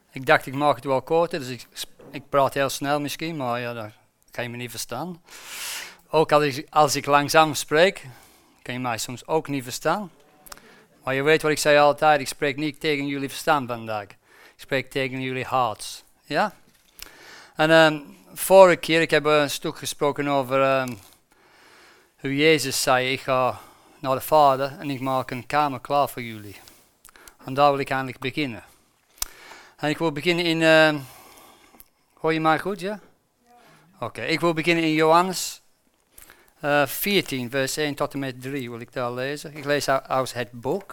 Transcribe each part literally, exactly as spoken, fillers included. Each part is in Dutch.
Ik dacht, ik maak het wel korter, dus ik, ik praat heel snel misschien, maar ja, dat kan je me niet verstaan. Ook als ik, als ik langzaam spreek, kan je mij soms ook niet verstaan. Maar je weet wat ik zei altijd, ik spreek niet tegen jullie verstand vandaag. Ik spreek tegen jullie hart. Ja? En um, vorige keer, ik heb een stuk gesproken over um, hoe Jezus zei, ik ga naar de Vader en ik maak een kamer klaar voor jullie. En daar wil ik eigenlijk beginnen. En ik wil beginnen in, uh, hoor je mij goed, ja? Ja. Oké, okay. Ik wil beginnen in Johannes uh, veertien, vers één tot en met drie wil ik daar lezen. Ik lees uit het boek.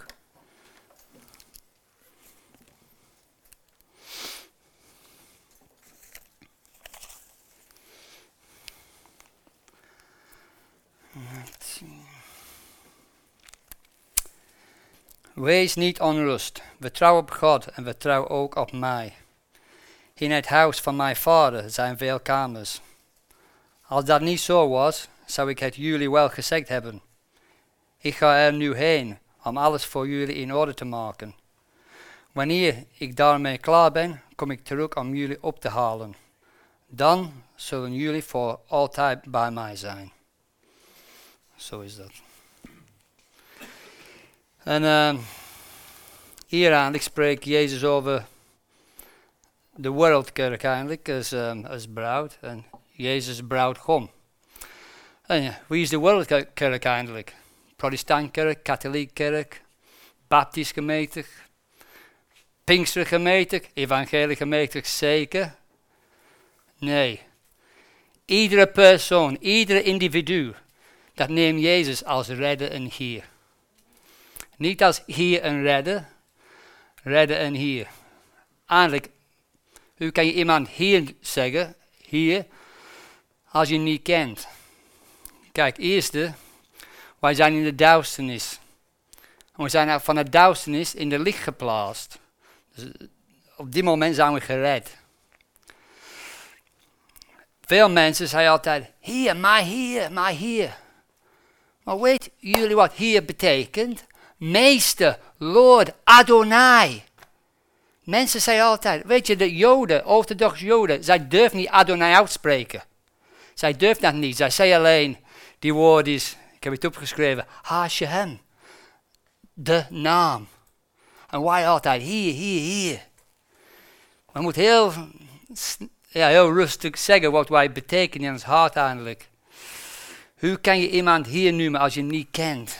Wees niet onrust, vertrouw op God en vertrouw ook op mij. In het huis van mijn vader zijn veel kamers. Als dat niet zo was, zou ik het jullie wel gezegd hebben. Ik ga er nu heen om alles voor jullie in orde te maken. Wanneer ik daarmee klaar ben, kom ik terug om jullie op te halen. Dan zullen jullie voor altijd bij mij zijn. Zo is dat. En uh, hier eigenlijk spreekt Jezus over de wereldkerk eigenlijk als, um, als bruid. En Jezus bruidgom. En ja, wie is de wereldkerk eigenlijk? Protestantkerk, katholiekkerk, baptisch gemeente, pinkstergemeente, evangelische gemeente zeker? Nee. Iedere persoon, iedere individu, dat neemt Jezus als redder en Heer. Niet als Heer en redder, redder en Heer. Eigenlijk, hoe kan je iemand Heer zeggen, Heer, als je hem niet kent? Kijk, eerste, wij zijn in de duisternis. En we zijn van de duisternis in de licht geplaatst. Dus op dit moment zijn we gered. Veel mensen zeggen altijd, Heer, maar Heer, maar Heer. Maar weet jullie wat Heer betekent? Meester, Lord, Adonai. Mensen zeggen altijd, weet je, de Joden, orthodoxe Joden, zij durven niet Adonai uitspreken. Zij durven dat niet. Zij zeggen alleen, die woord is, ik heb het opgeschreven, Hashem. De naam. En wij altijd, hier, hier, hier. We moeten heel, ja, heel rustig zeggen wat wij betekenen in ons hart eigenlijk. Hoe kan je iemand hier noemen als je hem niet kent?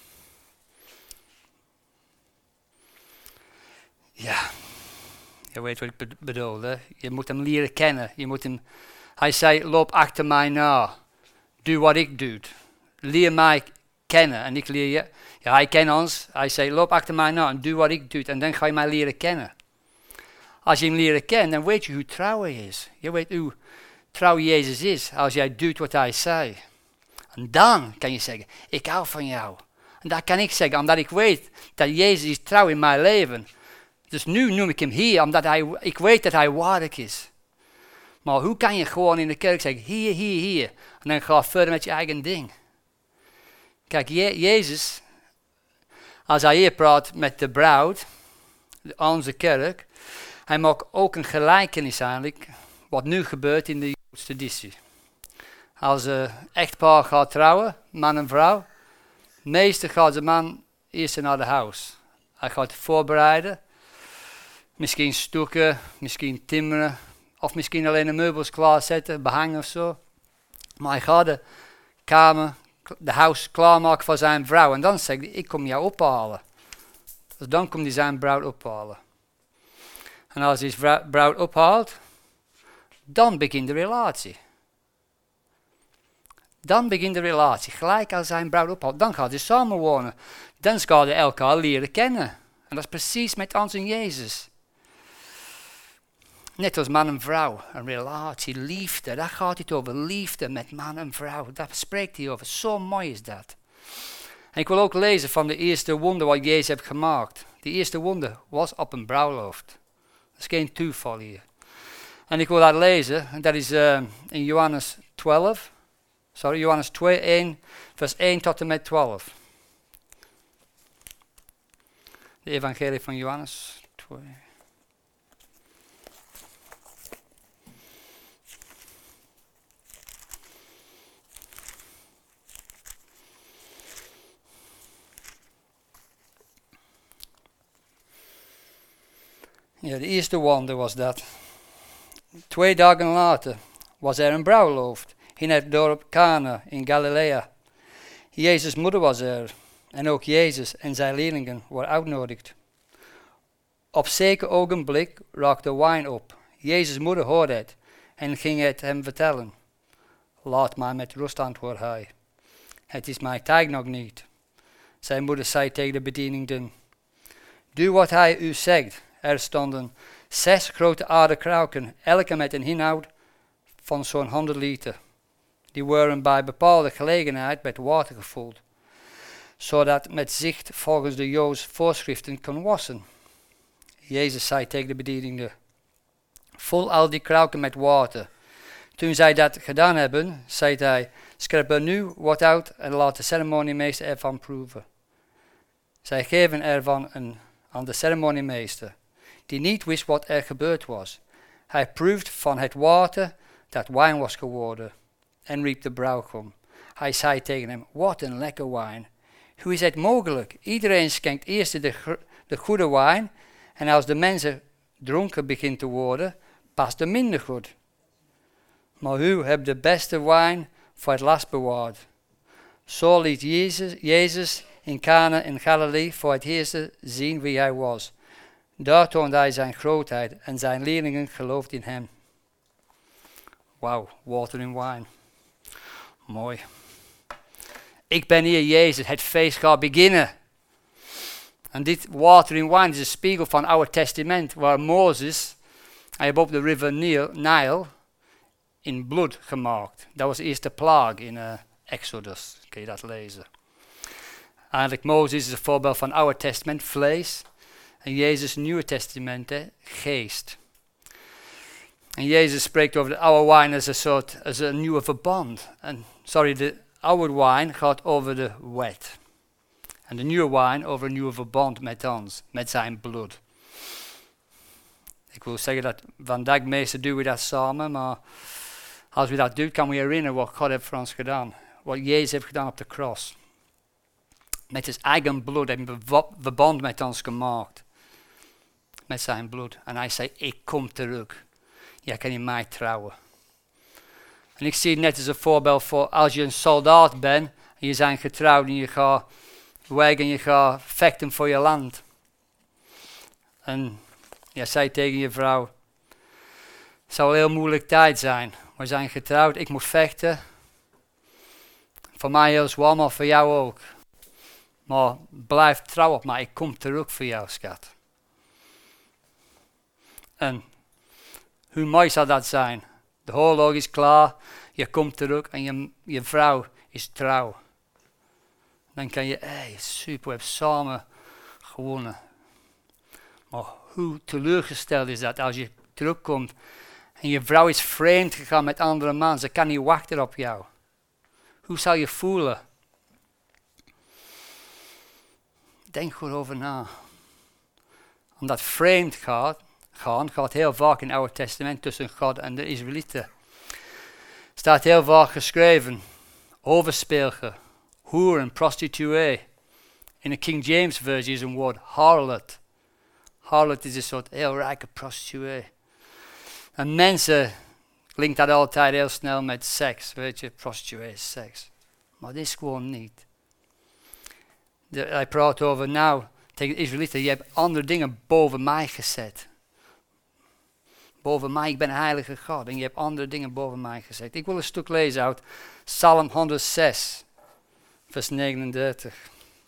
Ja, je weet wat ik bedoel, hè? Je moet hem leren kennen. Je moet hem, hij zei, loop achter mij na. Doe wat ik doe. Leer mij kennen en ik leer je. Ja, hij kent ons. Hij zei, loop achter mij na en doe wat ik doe. En dan ga je mij leren kennen. Als je hem leren kennen, dan weet je hoe trouw hij is. Je weet hoe trouw Jezus is als jij doet wat hij zei. En dan kan je zeggen, ik hou van jou. En dat kan ik zeggen, omdat ik weet dat Jezus is trouw in mijn leven. Dus nu noem ik hem hier, omdat hij, ik weet dat hij waardig is. Maar hoe kan je gewoon in de kerk zeggen, hier, hier, hier. En dan ga je verder met je eigen ding. Kijk, Je- Jezus, als hij hier praat met de bruid, onze kerk, hij maakt ook een gelijkenis eigenlijk, wat nu gebeurt in de Joodse traditie. Als een echtpaar gaat trouwen, man en vrouw, meestal gaat de man eerst naar de huis. Hij gaat voorbereiden, misschien stoken, misschien timmeren, of misschien alleen de meubels klaarzetten, behang of zo. Maar hij gaat de kamer, de huis klaarmaken voor zijn vrouw. En dan zegt hij, ik kom jou ophalen. Dus dan komt hij zijn bruid ophalen. En als hij zijn bruid ophaalt, dan begint de relatie. Dan begint de relatie. Gelijk als zijn bruid ophaalt, dan gaat hij samenwonen. Dan gaan ze elkaar leren kennen. En dat is precies met ons en Jezus. Net als man en vrouw, een relatie, liefde, daar gaat het over, liefde met man en vrouw, daar spreekt hij over, zo mooi is dat. En ik wil ook lezen van de eerste wonder wat Jezus heeft gemaakt. De eerste wonder was op een bruiloft. Dat is geen toeval hier. En ik wil dat lezen, en dat is uh, in Johannes twaalf, sorry, Johannes twee, één, vers één tot en met twaalf. De evangelie van Johannes twee. Ja, de eerste wonder was dat. Twee dagen later was er een bruiloft in het dorp Cana in Galilea. Jezus' moeder was er en ook Jezus en zijn leerlingen worden uitgenodigd. Op zeker ogenblik raakte de wijn op. Jezus' moeder hoorde het en ging het hem vertellen. Laat mij met rust, antwoordde hij. Het is mijn tijd nog niet. Zijn moeder zei tegen de bedienden. Doe wat hij u zegt. Er stonden zes grote aardenkruiken, elke met een inhoud van zo'n honderd liter. Die werden bij bepaalde gelegenheid met water gevuld, zodat met zicht volgens de Joodse voorschriften kon wassen. Jezus zei tegen de bedienden, vul al die kruiken met water. Toen zij dat gedaan hebben, zei hij, schep er nu wat uit en laat de ceremoniemeester ervan proeven. Zij geven ervan een, aan de ceremoniemeester, die niet wist wat er gebeurd was. Hij proefde van het water dat wijn was geworden en riep de bruidegom. Hij zei tegen hem, wat een lekker wijn. Hoe is het mogelijk? Iedereen schenkt eerst de, de goede wijn en als de mensen dronken begint te worden, past het minder goed. Maar u hebt de beste wijn voor het laatst bewaard. Zo liet Jezus, Jezus in Cana in Galilee voor het eerst zien wie hij was. Daar toonde hij zijn grootheid en zijn leerlingen geloofden in hem. Wauw, water in wijn. Mooi. Ik ben hier Jezus, het feest gaat beginnen. En dit water in wijn is een spiegel van het Oude Testament, waar Mozes, hij heeft op de river Nile in bloed gemaakt. Dat was de eerste plaag in uh, Exodus, kun je dat lezen. Eigenlijk Mozes is een voorbeeld van het Oude Testament, vlees. En Jezus, Nieuwe Testament, hè, geest. En Jezus spreekt over de oude wijn als een soort, als een nieuwe verband. En, sorry, de oude wijn gaat over de wet. En de nieuwe wijn over een nieuwe verband met ons, met zijn bloed. Ik wil zeggen dat vandaag meestal doen we dat samen, maar als we dat doen, kan we herinneren wat God heeft voor ons gedaan. Wat Jezus heeft gedaan op de kruis. Met zijn eigen bloed heeft hij een verband met ons gemaakt. Met zijn bloed. En hij zei, ik kom terug. Jij kan in mij trouwen. En ik zie het net als een voorbeeld voor als je een soldaat bent. En je bent getrouwd en je gaat weg en je gaat vechten voor je land. En je zei tegen je vrouw. Het zou een heel moeilijk tijd zijn. We zijn getrouwd, ik moet vechten. Voor mij heel zwaar, maar voor jou ook. Maar blijf trouw op mij, ik kom terug voor jou, schat. En hoe mooi zou dat zijn? De oorlog is klaar, je komt terug en je, je vrouw is trouw. Dan kan je, hé, hey, super, we hebben samen gewonnen. Maar hoe teleurgesteld is dat als je terugkomt en je vrouw is vreemd gegaan met andere man, ze kan niet wachten op jou. Hoe zou je voelen? Denk goed over na. Omdat vreemd gaat, gaan gaat heel vaak in het Oude Testament tussen God en de Israëlieten. Staat heel vaak geschreven. Overspelge, hoeren, prostituee. In de King James versie is een woord harlot. Harlot is een soort heel rijke prostituee. En mensen klinkt dat altijd heel snel met seks. Weet je, prostituee is seks. Maar dit is gewoon niet. De, hij praat over, nou, tegen de Israëlieten, je hebt andere dingen boven mij gezet. Boven mij, ik ben een heilige God. En je hebt andere dingen boven mij gezet. Ik wil een stuk lezen uit Psalm honderdzes, vers negenendertig.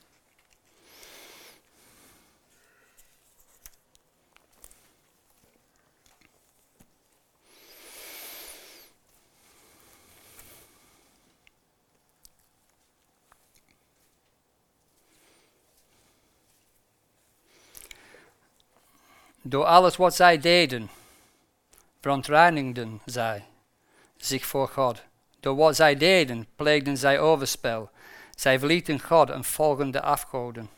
Door alles wat zij deden, verontreinigden zij zich voor God. Door wat zij deden, pleegden zij overspel. Zij verlieten God en volgden de afgoden.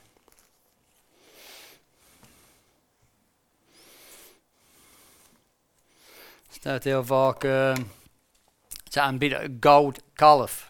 Staat heel vaak, uh, ze aanbieden een goud kalf.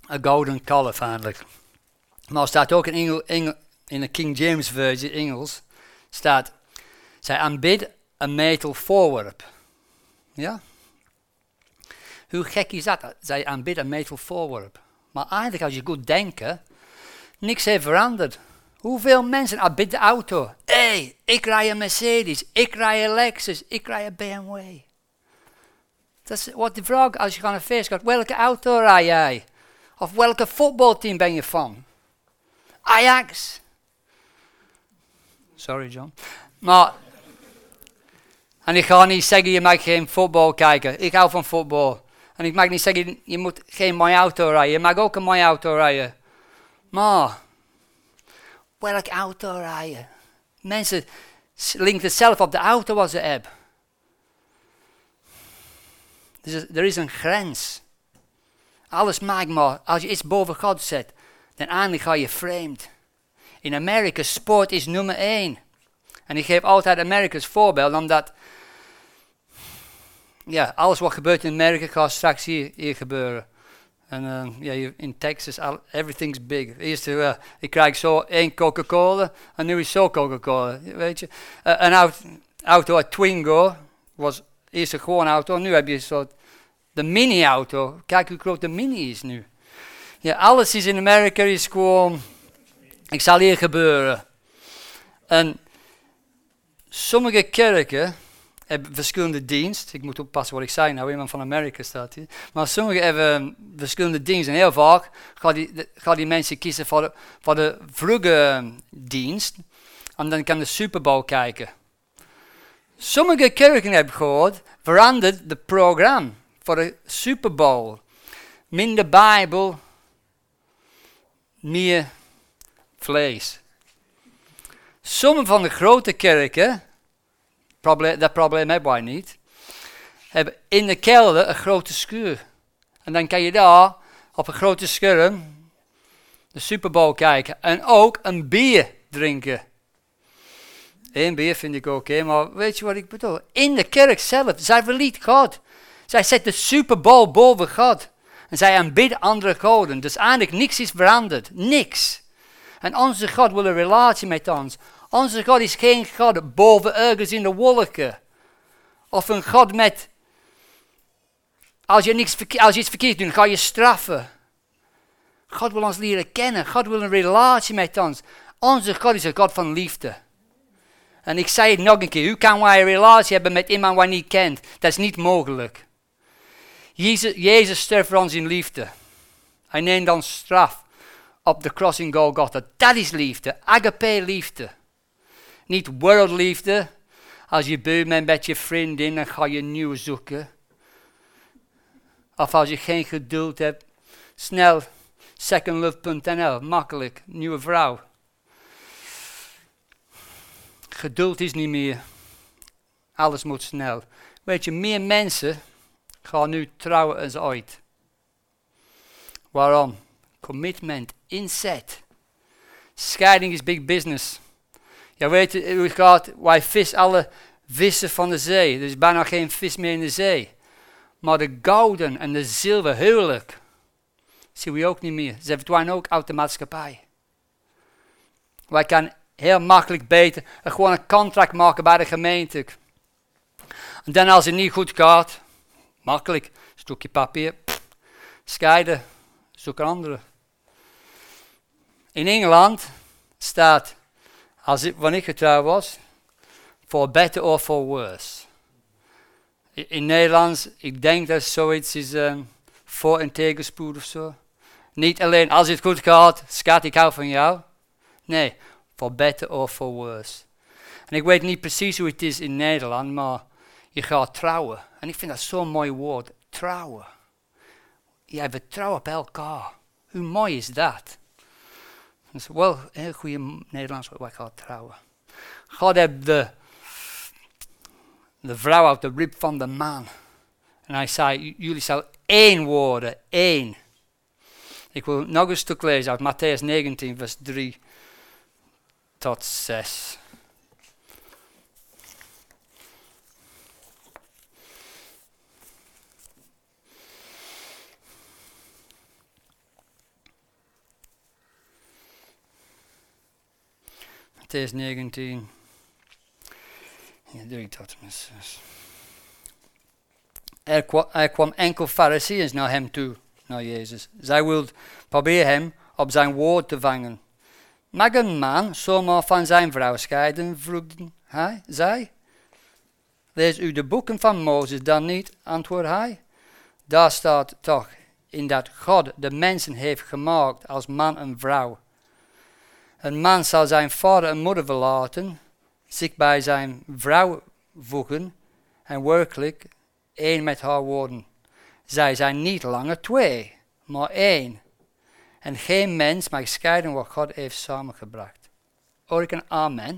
een golden calf eigenlijk. Maar er staat ook in, Engel, Engel, in de King James versie, Engels, staat, zij aanbidt een metal voorwerp. Ja? Hoe gek is dat? Zij aanbidt een metal voorwerp. Maar eigenlijk als je goed denkt, niks heeft veranderd. Hoeveel mensen aanbidden de auto? Hé, hey, ik rij een Mercedes, ik rij een Lexus, ik rij een B M W. Dat is wat de vraag als je naar een feest gaat. Welke auto rij jij? Of welke voetbalteam ben je van? Ajax. Sorry John. Maar, en ik ga niet zeggen je mag geen voetbal kijken. Ik hou van voetbal. En ik mag niet zeggen je moet geen mooie auto rijden. Je mag ook een mooie auto rijden. Maar, welke auto rijden? Mensen linken het zelf op de auto wat ze hebben. Dus er is een grens. Alles maakt maar. Als je iets boven God zet, dan eindelijk ga je vreemd. In Amerika, sport is nummer één. En ik geef altijd Amerika als voorbeeld, omdat ja, alles wat gebeurt in Amerika gaat straks hier, hier gebeuren. En uh, ja, in Texas, all, everything's big. Eerst, uh, ik krijg zo één Coca-Cola en nu is zo Coca-Cola, weet je. Uh, een auto, auto, een Twingo, was eerst een gewone auto, nu heb je zo de mini-auto. Kijk hoe groot de mini is nu. Ja, alles is in Amerika is gewoon, ik zal hier gebeuren. En sommige kerken hebben verschillende diensten. Ik moet oppassen wat ik zei, nou iemand van Amerika staat hier. Maar sommigen hebben verschillende diensten. En heel vaak gaan die, de, gaan die mensen kiezen voor de, voor de vroege dienst. En dan kan de Super Bowl kijken. Sommige kerken heb ik gehoord, veranderd het programma voor de Super Bowl. Minder Bijbel, meer vlees. Sommige van de grote kerken, probleem, dat probleem hebben wij niet, hebben in de kelder een grote schuur. En dan kan je daar op een grote scherm de Super Bowl kijken. En ook een bier drinken. Eén bier vind ik oké, okay, maar weet je wat ik bedoel? In de kerk zelf, zij verliet God. Zij zet de Super Bowl boven God. En zij aanbidden andere goden. Dus eigenlijk niks is veranderd. Niks. En onze God wil een relatie met ons. Onze God is geen God boven ergens in de wolken. Of een God met, als je, niks verke- als je iets verkeerd doet, ga je straffen. God wil ons leren kennen. God wil een relatie met ons. Onze God is een God van liefde. En ik zei het nog een keer. Hoe kan wij een relatie hebben met iemand die niet kent? Dat is niet mogelijk. Jezus, Jezus sterft voor ons in liefde. Hij neemt dan straf op de kruis in Golgotha. Dat is liefde. Agape liefde. Niet wereldliefde. Als je beu bent met je vriendin, dan ga je nieuw zoeken. Of als je geen geduld hebt, snel secondlove punt n l, makkelijk, nieuwe vrouw. Geduld is niet meer. Alles moet snel. Weet je, meer mensen gaan nu trouwen als ooit. Waarom? Commitment, inzet. Scheiding is big business. Ja, weet je hoe het gaat? Wij vissen alle vissen van de zee. Er is bijna geen vis meer in de zee. Maar de gouden en de zilver huwelijk zien we ook niet meer. Ze verdwijnen ook uit de maatschappij. Wij kunnen heel makkelijk beter gewoon een contract maken bij de gemeente. En dan als het niet goed gaat, makkelijk, stukje papier, pff, scheiden, zoek een andere. In Engeland staat, als ik, wanneer ik getrouwd was, for better or for worse. In, in Nederlands, ik denk dat zoiets is um, voor en tegenspoed of zo. Niet alleen als het goed gaat, schat ik hou van jou. Nee, for better or for worse. En ik weet niet precies hoe het is in Nederland, maar je gaat trouwen. En ik vind dat zo'n mooi woord, trouwen. Jij vertrouwt op elkaar. Hoe mooi is dat? Dat is wel een heel goede Nederlands woord, wij gaan trouwen. God heeft de, de vrouw uit de rib van de man. En hij zei, jullie zullen één worden, één. Ik wil nog een stuk lezen uit Matthäus negentien, vers drie tot zes. Matthäus negentien. Ja, doe ik dat. Er kwam, er kwam enkel Farizeeërs naar hem toe, naar Jezus. Zij wilden proberen hem op zijn woord te vangen. Mag een man zomaar van zijn vrouw scheiden, vroegen hij, zij. Lees u de boeken van Mozes dan niet, antwoordde hij. Daar staat toch in dat God de mensen heeft gemaakt als man en vrouw. Een man zal zijn vader en moeder verlaten, zich bij zijn vrouw voegen en werkelijk één met haar worden. Zij zijn niet langer twee, maar één. En geen mens mag scheiden wat God heeft samengebracht. Hoor ik een amen?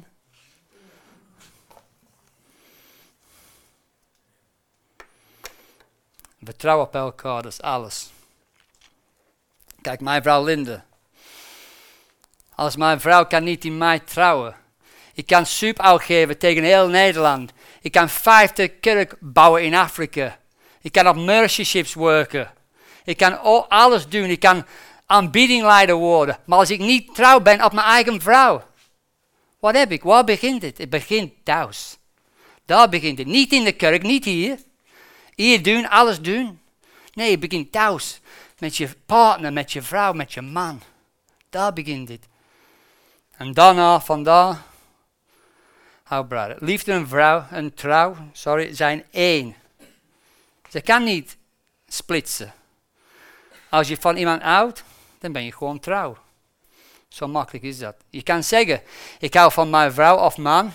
Vertrouw op elkaar, dat is alles. Kijk, mijn vrouw Linde. Als mijn vrouw kan niet in mij trouwen. Ik kan soep uitgeven tegen heel Nederland. Ik kan vijftig kerk bouwen in Afrika. Ik kan op mercy ships werken. Ik kan alles doen. Ik kan aanbiedingleider worden. Maar als ik niet trouw ben op mijn eigen vrouw. Wat heb ik? Waar begint het? Het begint thuis. Daar begint het. Niet in de kerk, niet hier. Hier doen, alles doen. Nee, het begint thuis. Met je partner, met je vrouw, met je man. Daar begint het. En daarna, vandaar. Oh brother, liefde en vrouw en trouw, sorry, zijn één. Ze kan niet splitsen. Als je van iemand houdt, dan ben je gewoon trouw. Zo makkelijk is dat. Je kan zeggen, ik hou van mijn vrouw of man.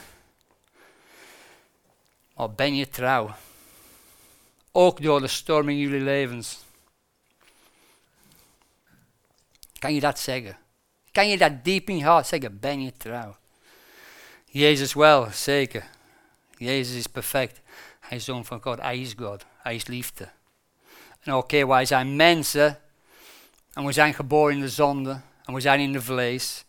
Maar ben je trouw? Ook door de storm in jullie levens. Kan je dat zeggen? Kan je dat diep in je hart zeggen, ben je trouw? Jezus wel, zeker. Jezus is perfect. Hij is zoon van God. Hij is God. Hij is liefde. En oké, okay, wij zijn mensen. En we zijn geboren in de zonde. En we zijn in de vlees.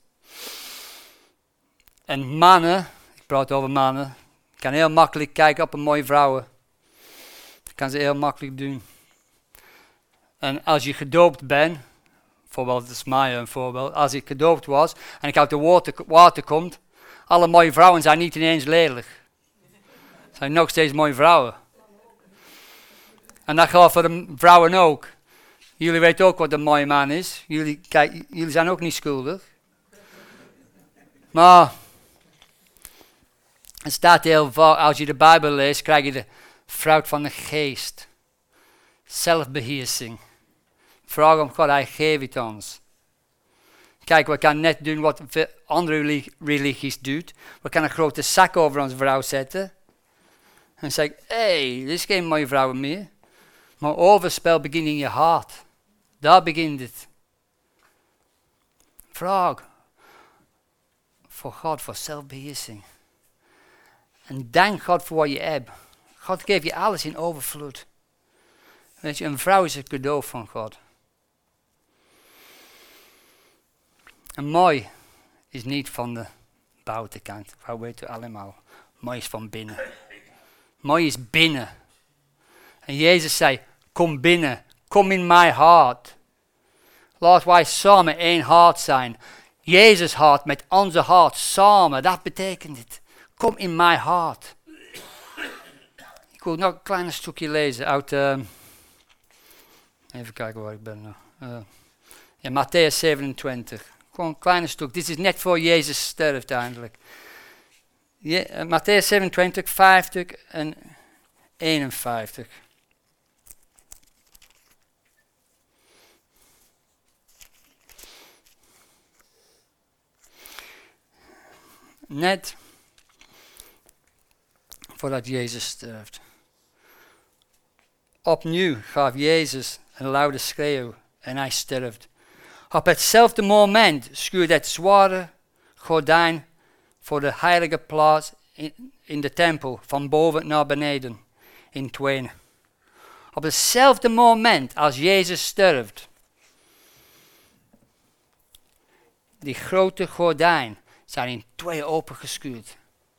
En mannen, ik praat over mannen. Ik kan heel makkelijk kijken op een mooie vrouwen. Dat kan ze heel makkelijk doen. En als je gedoopt bent. Bijvoorbeeld, dat is mij een voorbeeld. Als ik gedoopt was. En ik uit de water, water komt. Alle mooie vrouwen zijn niet ineens lelijk. Ze zijn nog steeds mooie vrouwen. En dat geldt voor de vrouwen ook. Jullie weten ook wat een mooie man is. Jullie, kijk, jullie zijn ook niet schuldig. Maar het staat heel vaak, als je de Bijbel leest, krijg je de fruit van de geest. Zelfbeheersing. Vraag om God, hij geeft het ons. Kijk, we kunnen net doen wat andere religies doen. We kunnen een grote zak over onze vrouw zetten. En zeggen, hé, hey, dit is geen mooie vrouw meer. Maar overspel begint in je hart. Daar begint het. Vraag voor God, voor zelfbeheersing. En dank God voor wat je hebt. God geeft je alles in overvloed. Weet je, een vrouw is het cadeau van God. En mooi is niet van de buitenkant. Dat weten we allemaal. Mooi is van binnen. Mooi is binnen. En Jezus zei, kom binnen. Kom in mijn hart. Laat wij samen één hart zijn. Jezus hart met onze hart samen. Dat betekent het. Kom in mijn hart. Ik wil nog een klein stukje lezen uit... Uh, even kijken waar ik ben nog. Uh, ja, Matthäus zevenentwintig. Gewoon een klein stuk. Dit is net voor Jezus sterft eindelijk. Je, uh, Matthäus zevenentwintig, vijftig en eenenvijftig. Net voordat Jezus sterft. Opnieuw gaf Jezus een luide schreeuw en hij sterft. Op hetzelfde moment schuurde het zware gordijn voor de heilige plaats in, in de tempel van boven naar beneden in tweeën. Op hetzelfde moment als Jezus sterft. Die grote gordijn zijn in twee opengeschuurd.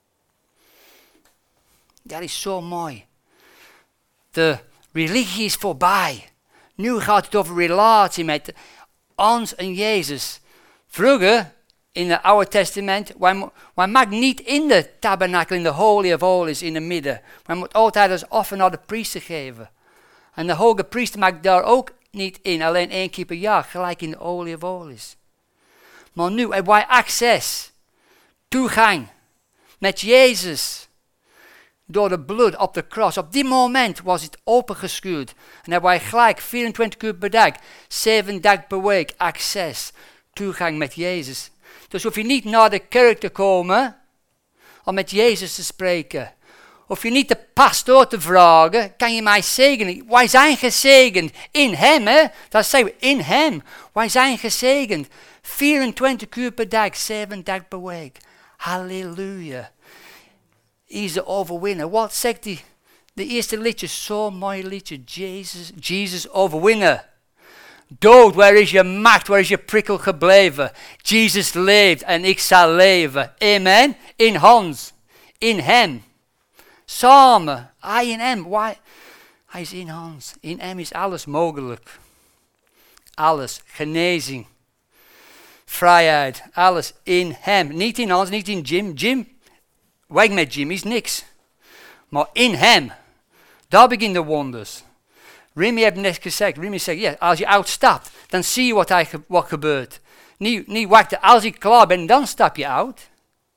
Dat is zo mooi. De religie is voorbij. Nu gaat het over relatie met ons en Jezus. Vroeger, in het Oude Testament, wij, wij mag niet in de tabernakel, in de Holy of Holies, in het midden. Wij moeten altijd als offer naar de priester geven. En de hoge priester mag daar ook niet in, alleen één keer per jaar, gelijk in de Holy of Holies. Maar nu hebben wij access, toegang met Jezus. Door de bloed op de kruis. Op die moment was het opengeschuurd. En hebben wij gelijk vierentwintig uur per dag, zeven dagen per week, access, toegang met Jezus. Dus hoef je niet naar de kerk te komen om met Jezus te spreken. Hoef je niet de pastoor te vragen, kan je mij zegenen. Wij zijn gezegend in hem, hè? Dat zeggen we, in hem. Wij zijn gezegend. vierentwintig uur per dag, zeven dagen per week. Halleluja. Hij is de overwinnaar. Wat zegt hij? De eerste liedje, zo'n mooi liedje. Jesus, Jesus overwinnaar. Dood, waar is je macht, waar is je prikkel gebleven? Jesus leeft en ik zal leven. Amen. In ons. In hem. Samen. Hij in hem. Why? Hij is in ons. In hem is alles mogelijk. Alles. Genezing. Vrijheid. Alles in hem. Niet in ons, niet in Jim. Jim. Weg met Jim is niks. Maar in hem. Daar beginnen de wonders. Remy heeft net gezegd, Remy zegt, ja, als je uitstapt, dan zie je wat, hij, wat gebeurt. Niet, niet wachten, als ik klaar ben, dan stap je uit.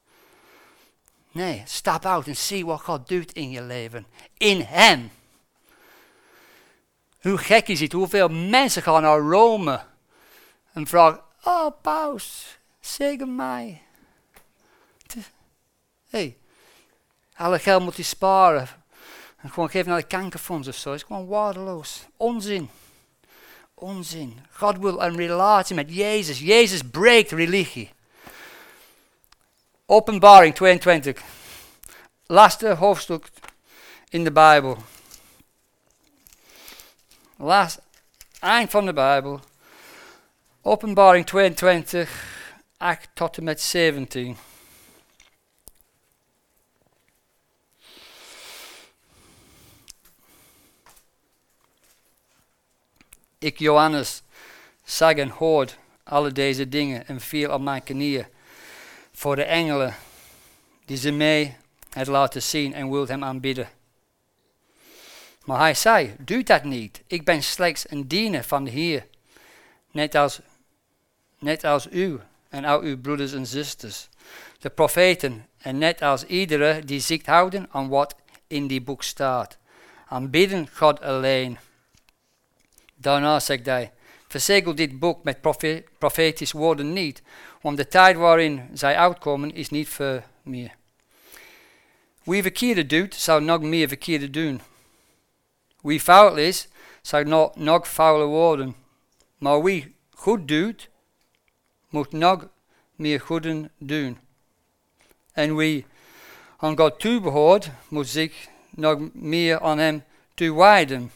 Nee, stap uit en zie wat God doet in je leven. In hem. Hoe gek is het, hoeveel mensen gaan naar Rome en vragen, oh paus, zegen mij. Hé, hey, alle geld moet je sparen. En gewoon geven naar de kankerfonds of zo. Het is gewoon waardeloos. Onzin. Onzin. God wil een relatie met Jezus. Jezus breekt religie. Openbaring tweeëntwintig. Laatste hoofdstuk in de Bijbel. Laatste eind van de Bijbel. Openbaring tweeëntwintig, acht tot en met zeventien. Ik, Johannes, zag en hoorde alle deze dingen en viel op mijn knieën voor de engelen die ze mij had laten zien en wilde hem aanbidden. Maar hij zei, doe dat niet. Ik ben slechts een dienaar van de Heer, net als, net als u en al uw broeders en zusters, de profeten, en net als iedere die zicht houden aan wat in die boek staat. Aanbidden God alleen. Daarna zegt hij, verzegel dit boek met profe- profetische woorden niet, want de tijd waarin zij uitkomen is niet voor meer. Wie verkeerde doet, zou nog meer verkeerde doen. Wie fout is, zou nog, nog fouler worden. Maar wie goed doet, moet nog meer goeden doen. En wie aan God toebehoort, moet zich nog meer aan hem toewijden.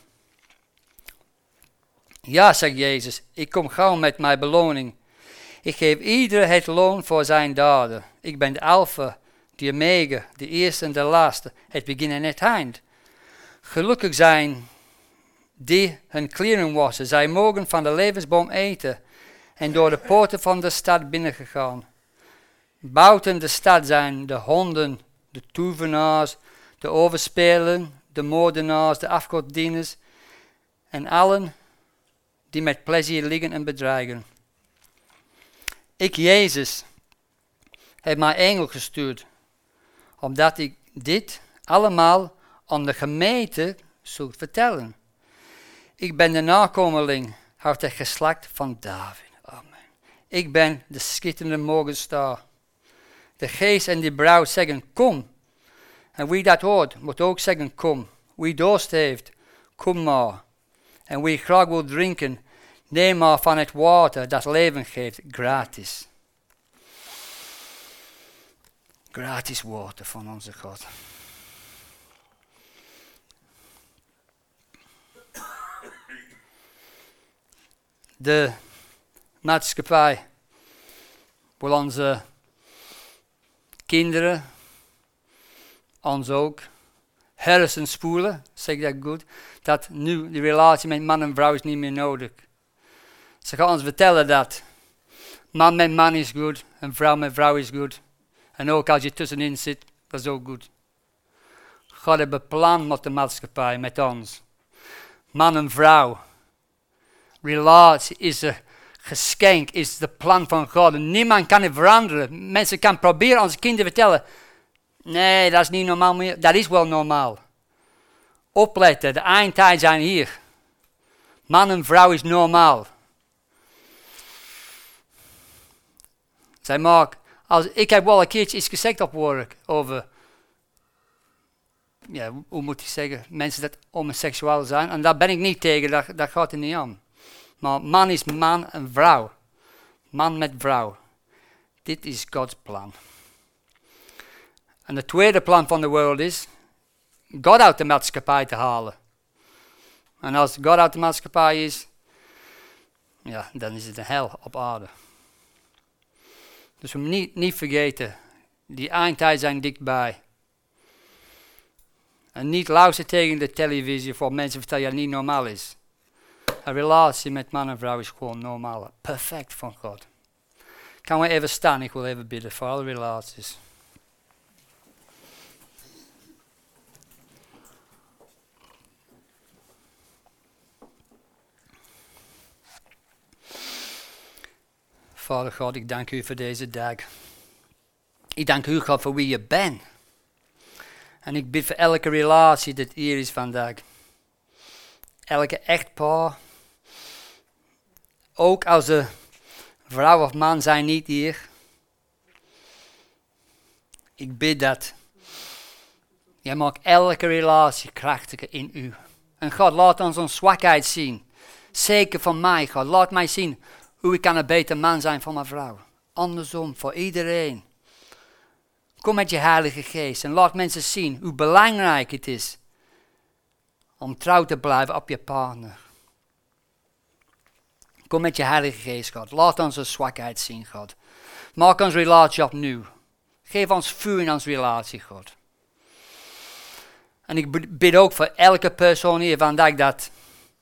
Ja, zegt Jezus, ik kom gauw met mijn beloning. Ik geef ieder het loon voor zijn daden. Ik ben de Alpha, de Omega, de eerste en de laatste, het begin en het eind. Gelukkig zijn die hun kleren wassen. Zij mogen van de levensboom eten en door de poorten van de stad binnengegaan. Buiten de stad zijn de honden, de tovenaars, de overspelen, de moordenaars, de afgoddieners en allen die met plezier liggen en bedreigen. Ik, Jezus, heb mijn engel gestuurd, omdat ik dit allemaal aan de gemeente zou vertellen. Ik ben de nakomeling uit het geslacht van David. Amen. Ik ben de schitterende morgenster. De geest en de bruid zeggen, kom. En wie dat hoort, moet ook zeggen, kom. Wie dorst heeft, kom maar. En wie graag wil drinken, neem maar van het water dat leven geeft, gratis. Gratis water van onze God. De maatschappij wil onze kinderen, ons ook, hersenspoelen, zeg ik dat goed, dat nu de relatie met man en vrouw is niet meer nodig. Ze gaan ons vertellen dat Man met man is goed. En vrouw met vrouw is goed. En ook als je tussenin zit, dat is ook goed. God heeft een plan met de maatschappij, met ons. Man en vrouw. Relatie is een geschenk, is de plan van God. En niemand kan het veranderen. Mensen kan proberen onze kinderen vertellen. Nee, dat is niet normaal meer. Dat is wel normaal. Opletten, de eindtijden zijn hier. Man en vrouw is normaal. Zij Mark, als, ik heb wel een keertje iets gezegd op werk over, ja, hoe moet ik zeggen, mensen dat homoseksueel zijn. En daar ben ik niet tegen, dat, dat gaat er niet aan. Maar man is man en vrouw. Man met vrouw. Dit is Gods plan. En het tweede plan van de wereld is, God uit de maatschappij te halen. En als God uit de maatschappij is, ja, dan is het een hel op aarde. Dus we moeten niet, niet vergeten, die eindtijden zijn dichtbij. En niet luisteren tegen de televisie voor mensen vertellen dat het niet normaal is. Een relatie met man en vrouw is gewoon normaal. Perfect van God. Kan we even staan, ik wil even bidden voor alle relaties. Vader God, ik dank u voor deze dag. Ik dank u, God, voor wie je bent. En ik bid voor elke relatie dat hier is vandaag. Elke echtpaar. Ook als de vrouw of man zijn niet hier. Ik bid dat. Jij maakt elke relatie krachtiger in u. En God, laat ons onze zwakheid zien. Zeker van mij, God. Laat mij zien hoe ik kan een beter man zijn voor mijn vrouw. Andersom, voor iedereen. Kom met je Heilige Geest en laat mensen zien hoe belangrijk het is om trouw te blijven op je partner. Kom met je Heilige Geest, God. Laat onze zwakheid zien, God. Maak onze relatie opnieuw. Geef ons vuur in onze relatie, God. En ik bid ook voor elke persoon hier vandaag dat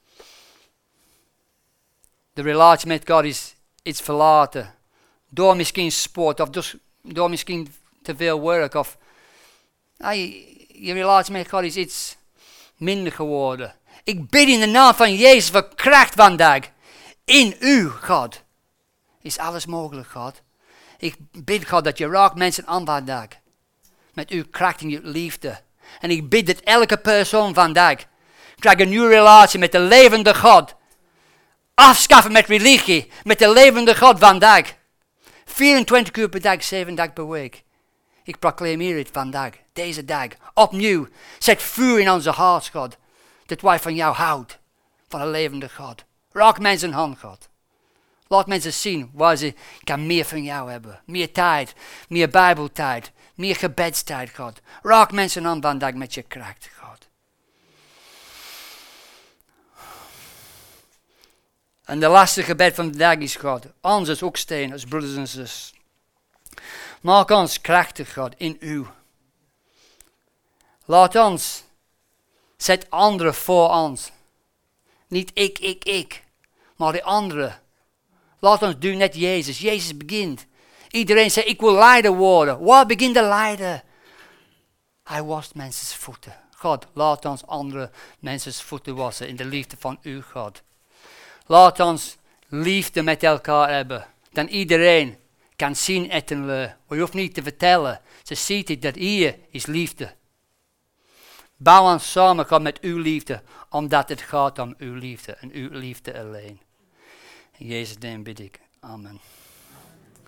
de relatie met God is iets verlaten. Door misschien sport of dus, door misschien te veel werk of ah, je, je relatie met God is iets minder geworden. Ik bid in de naam van Jezus voor kracht vandaag. In u, God, is alles mogelijk, God. Ik bid, God, dat je raakt mensen aan vandaag. Met uw kracht en uw liefde. En ik bid dat elke persoon vandaag krijgt een nieuwe relatie met de levende God. Afschaffen met religie, met de levende God vandaag. vierentwintig uur per dag, zeven dagen per week. Ik proclameer het vandaag, deze dag, opnieuw. Zet vuur in onze hart, God. Dat wij van jou houden, van een levende God. Raak mensen aan, God. Laat mensen zien waar ze kan meer van jou hebben. Meer tijd, meer bijbeltijd, meer gebedstijd, God. Raak mensen aan vandaag met je kracht, God. En de laatste gebed van vandaag is, God, ons is ook steen, als broeders en zusters. Maak ons krachtig, God, in u. Laat ons, zet anderen voor ons. Niet ik, ik, ik, maar de anderen. Laat ons doen net Jezus. Jezus begint. Iedereen zegt, ik wil leider worden. Waar begint de leider? Hij wast mensen's voeten. God, laat ons andere mensen's voeten wassen in de liefde van u, God. Laat ons liefde met elkaar hebben. Dan iedereen kan zien ettenle. Je hoeft niet te vertellen. Ze ziet het dat hier is liefde. Bouw ons samen, God, met uw liefde. Omdat het gaat om uw liefde en uw liefde alleen. In Jezus' naam bid ik. Amen.